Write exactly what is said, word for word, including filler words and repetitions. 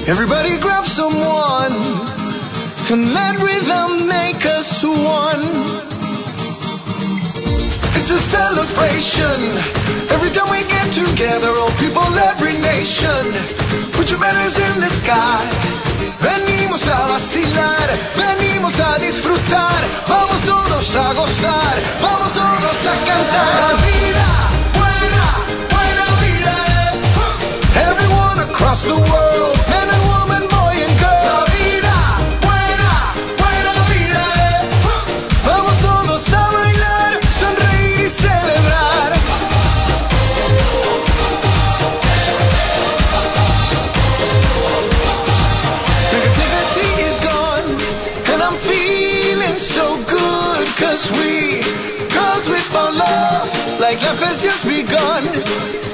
Everybody grab someone and let rhythm make us one. It's a celebration every time we get together, all people, every nation. Put your banners in the sky. Venimos a vacilar, venimos a disfrutar. Vamos todos a gozar, vamos todos a cantar. La vida, buena, buena vida, eh. Everyone across the world, man and woman, boy and girl. La vida, buena, buena vida, eh. Vamos todos a bailar, sonreír y celebrar. Negativity is gone, and I'm feeling so good. Cause we, cause we found love, like life has just begun.